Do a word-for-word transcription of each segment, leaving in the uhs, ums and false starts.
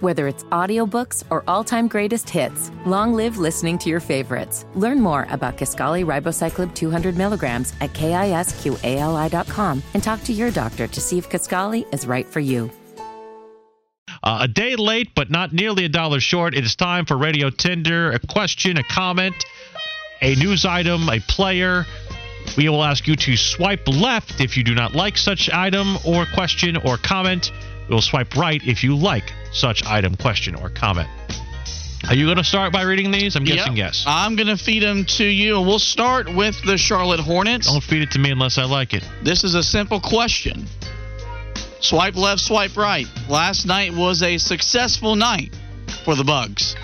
Whether it's audiobooks or all-time greatest hits, long live listening to your favorites. Learn more about Kisqali Ribociclib two hundred milligrams at kisqali dot com and talk to your doctor to see if Kisqali is right for you. Uh, a day late, but not nearly a dollar short. It is time for Radio Tinder. A question, a comment, a news item, a player. We will ask you to swipe left if you do not like such item or question or comment. We will swipe right if you like such item, question, or comment. Are you going to start by reading these? I'm guessing yep. yes. I'm going to feed them to you, and we'll start with the Charlotte Hornets. Don't feed it to me unless I like it. This is a simple question. Swipe left, swipe right. Last night was a successful night for the Bugs.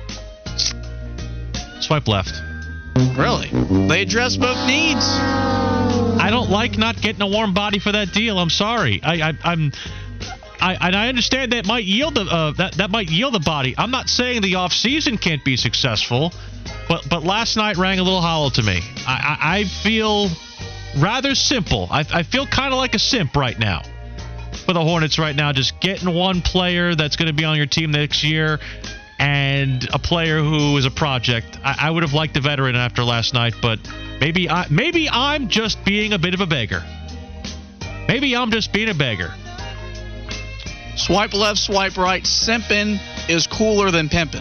Swipe left. Really? They address both needs. I don't like not getting a warm body for that deal. I'm sorry. I, I, I'm... I, and I understand that might yield the uh, that that might yield the body. I'm not saying the off season can't be successful, but but last night rang a little hollow to me. I I, I feel rather simple. I I feel kind of like a simp right now for the Hornets right now. Just getting one player that's going to be on your team next year, and a player who is a project. I, I would have liked a veteran after last night, but maybe I maybe I'm just being a bit of a beggar. Maybe I'm just being a beggar. Swipe left, swipe right. Simping is cooler than pimping.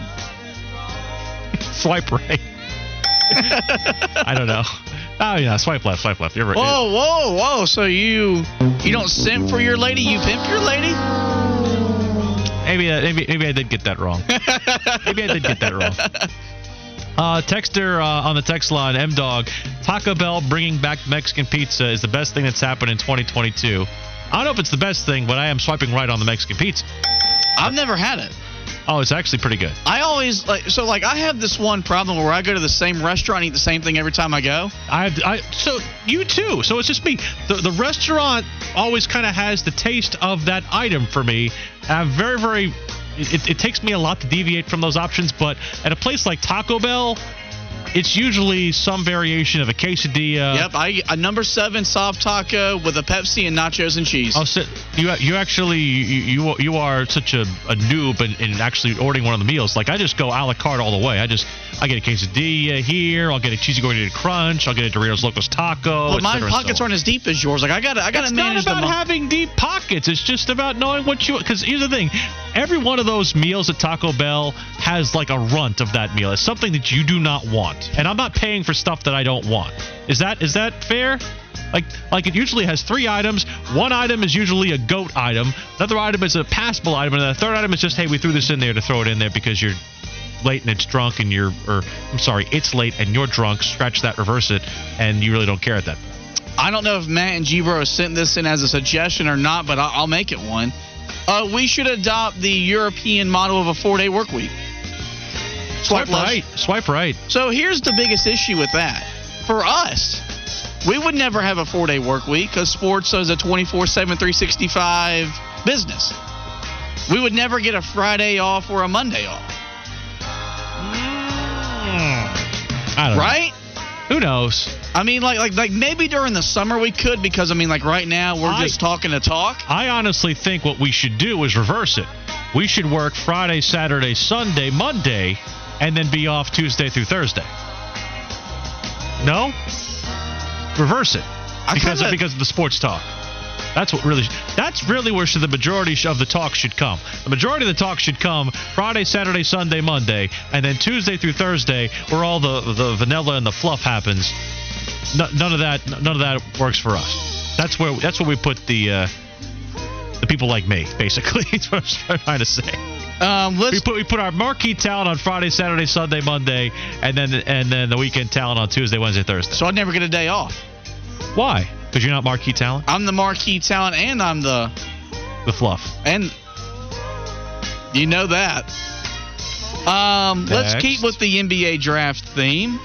Swipe right. I don't know. Oh, yeah, swipe left, swipe left. You're right. Whoa, whoa, whoa. So you you don't simp for your lady, you pimp your lady? Maybe, uh, maybe, maybe I did get that wrong. Maybe I did get that wrong. Uh, texter uh, on the text line, M-Dog, Taco Bell bringing back Mexican pizza is the best thing that's happened in twenty twenty-two. I don't know if it's the best thing, but I am swiping right on the Mexican pizza. I've never had it. Oh, it's actually pretty good. I always like so like I have this one problem where I go to the same restaurant and eat the same thing every time I go. I, I so you too. So it's just me. The the restaurant always kind of has the taste of that item for me. I'm very very. It, it takes me a lot to deviate from those options, but at a place like Taco Bell, it's usually some variation of a quesadilla. Yep, I a number seven soft taco with a Pepsi and nachos and cheese. Oh, so you you actually you you, you are such a, a noob in, in actually ordering one of the meals. Like I just go a la carte all the way. I just I get a quesadilla here. I'll get a cheesy gordita crunch. I'll get a Doritos Locos taco. But my pockets so aren't as deep as yours. Like I got I got to manage them. It's not about having deep pockets. It's just about knowing what you. Because here's the thing. Every one of those meals at Taco Bell has like a runt of that meal. It's something that you do not want. And I'm not paying for stuff that I don't want. Is that is that fair? Like like it usually has three items. One item is usually a goat item. Another item is a passable item. And the third item is just, hey, we threw this in there to throw it in there because you're late and it's drunk and you're, or I'm sorry, it's late and you're drunk. Scratch that, reverse it, and you really don't care at that point. I don't know if Matt and G-Bro sent this in as a suggestion or not, but I'll, I'll make it one. Uh, we should adopt the European model of a four-day work week. Swipe, Swipe right. Swipe right. So here's the biggest issue with that. For us, we would never have a four-day work week because sports is a twenty-four seven, three sixty-five business. We would never get a Friday off or a Monday off. I don't right? know. Who knows? I mean, like, like, like maybe during the summer we could because, I mean, like right now we're I, just talking to talk. I honestly think what we should do is reverse it. We should work Friday, Saturday, Sunday, Monday, and then be off Tuesday through Thursday. No? Reverse it. Because of, because of the sports talk. That's what really. That's really where should the majority of the talk should come. The majority of the talk should come Friday, Saturday, Sunday, Monday, and then Tuesday through Thursday, where all the the vanilla and the fluff happens. No, none of that. None of that works for us. That's where. That's where we put the uh, the people like me. Basically, that's what I'm trying to say. Um, let's we put we put our marquee talent on Friday, Saturday, Sunday, Monday, and then and then the weekend talent on Tuesday, Wednesday, Thursday. So I'd never get a day off. Why? Because you're not marquee talent? I'm the marquee talent, and I'm the... The fluff. And you know that. Um, let's keep with the N B A draft theme.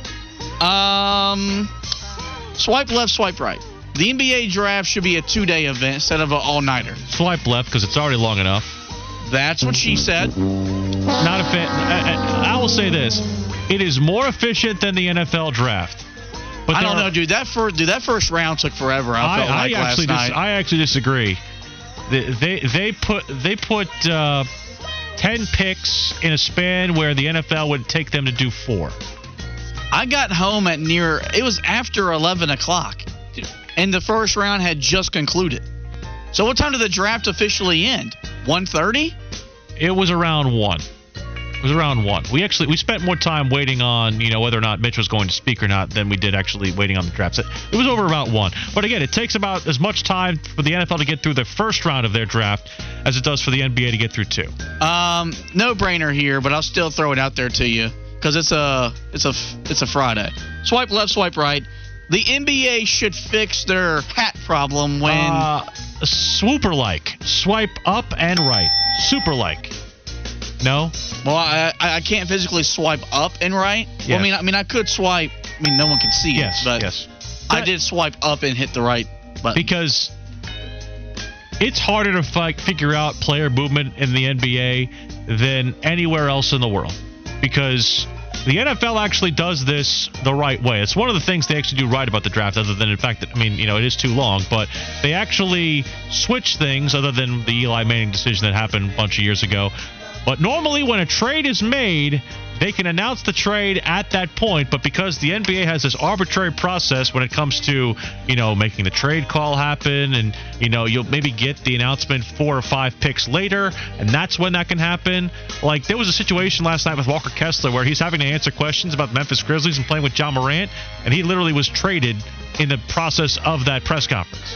Um, swipe left, swipe right. The N B A draft should be a two-day event instead of an all-nighter. Swipe left because it's already long enough. That's what she said. Not a fit. I, I, I will say this. It is more efficient than the N F L draft. But I don't are, know, dude. That first, dude, that first round took forever. I, I felt like I actually last night. Dis- I actually disagree. They they, they put they put uh, ten picks in a span where the N F L would take them to do four. I got home at near, it was after eleven o'clock, and the first round had just concluded. So what time did the draft officially end? one thirty? It was around one. It was around one. We actually we spent more time waiting on, you know, whether or not Mitch was going to speak or not than we did actually waiting on the draft. So it was over about one. But again, it takes about as much time for the N F L to get through the first round of their draft as it does for the N B A to get through two. Um, no brainer here, but I'll still throw it out there to you because it's a it's a it's a Friday. Swipe left, swipe right. The N B A should fix their hat problem when uh, swooper like swipe up and right, super like. No. Well, I I can't physically swipe up and right. Yes. Well, I mean I mean I could swipe. I mean no one can see yes, it, but yes. I did swipe up and hit the right button because it's harder to fi- figure out player movement in the N B A than anywhere else in the world because the N F L actually does this the right way. It's one of the things they actually do right about the draft, other than, in fact, that I mean, you know, it is too long, but they actually switch things other than the Eli Manning decision that happened a bunch of years ago. But normally when a trade is made, they can announce the trade at that point, but because the N B A has this arbitrary process when it comes to, you know, making the trade call happen, and, you know, you'll maybe get the announcement four or five picks later, and that's when that can happen. Like, there was a situation last night with Walker Kessler where he's having to answer questions about the Memphis Grizzlies and playing with John Morant, and he literally was traded in the process of that press conference.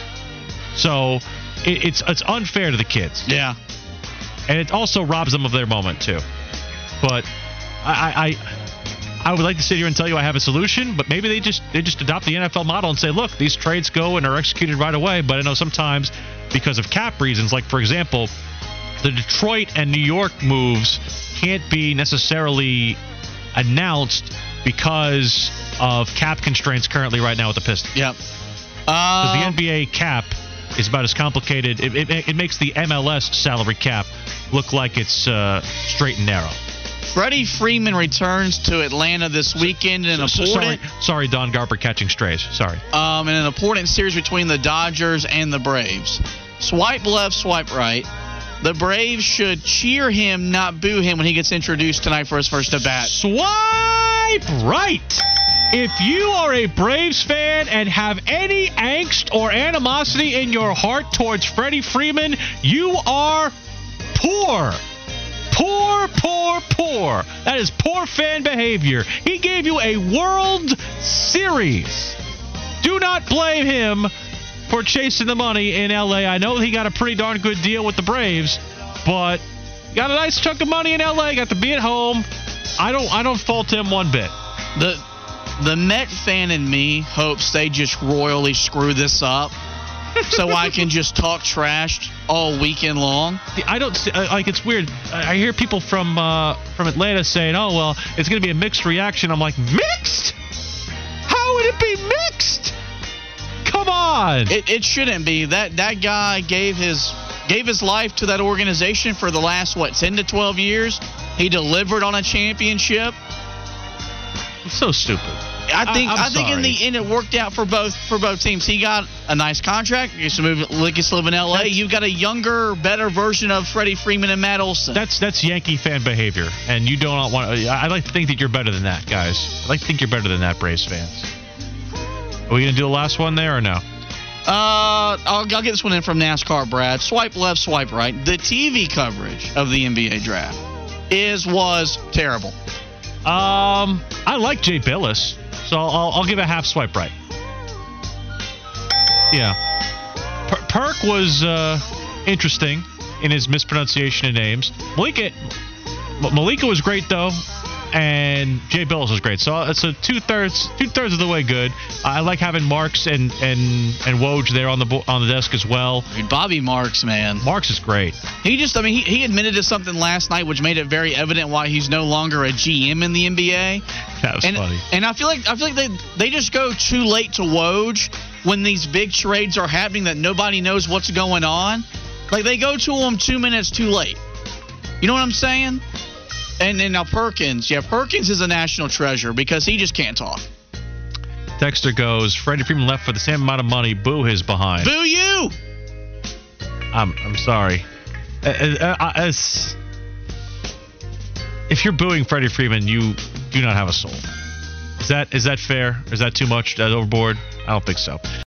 So it, it's it's unfair to the kids. Yeah. And it also robs them of their moment, too. But I, I I would like to sit here and tell you I have a solution, but maybe they just they just adopt the N F L model and say, look, these trades go and are executed right away. But I know sometimes because of cap reasons, like, for example, the Detroit and New York moves can't be necessarily announced because of cap constraints currently right now with the Pistons. Yep. Because Uh, the N B A cap is about as complicated. It, it, it makes the M L S salary cap look like it's uh, straight and narrow. Freddie Freeman returns to Atlanta this weekend in an So- important sorry, sorry, Don Garber catching strays. Sorry. um, in an important series between the Dodgers and the Braves. Swipe left, swipe right. The Braves should cheer him, not boo him, when he gets introduced tonight for his first at bat. Swipe right. If you are a Braves fan and have any angst or animosity in your heart towards Freddie Freeman, you are poor. Poor, poor, poor. That is poor fan behavior. He gave you a World Series. Do not blame him for chasing the money in L A. I know he got a pretty darn good deal with the Braves, but got a nice chunk of money in L A. Got to be at home. I don't I don't fault him one bit. The the Met fan in me hopes they just royally screw this up so I can just talk trash all weekend long. I don't see, like, it's weird. I hear people from uh, from Atlanta saying, "Oh well, it's going to be a mixed reaction." I'm like, mixed? How would it be mixed? Come on. It, it shouldn't be. That that guy gave his gave his life to that organization for the last what ten to twelve years. He delivered on a championship. It's so stupid. I think I, I think in the end it worked out for both for both teams. He got a nice contract. He gets to move, gets to live in L A. That's, You've got a younger, better version of Freddie Freeman and Matt Olson. That's that's Yankee fan behavior, and you don't want. I like to think that you're better than that, guys. I like to think you're better than that, Braves fans. Are we gonna do the last one there or no? Uh, I'll, I'll get this one in from NASCAR, Brad. Swipe left, swipe right. The T V coverage of the N B A draft is was terrible. Um, I like Jay Billis, so I'll, I'll give a half swipe right. Yeah. Per- Perk was uh, interesting in his mispronunciation of names. Malika, Malika was great, though, and Jay Billis was great. So it's a two-thirds two-thirds of the way good. I like having Marks and and, and Woj there on the bo- on the desk as well. I mean, Bobby Marks, man. Marks is great. He just, I mean, he, he admitted to something last night which made it very evident why he's no longer a G M in the N B A. That was and, funny. And I feel like I feel like they they just go too late to Woj when these big trades are happening that nobody knows what's going on. Like, they go to him two minutes too late. You know what I'm saying? And then now Perkins. Yeah, Perkins is a national treasure because he just can't talk. Texter goes, Freddie Freeman left for the same amount of money. Boo his behind. Boo you! I'm I'm sorry. Uh, uh, uh, as, if you're booing Freddie Freeman, you do not have a soul. Is that is that fair? Is that too much? Is that overboard? I don't think so.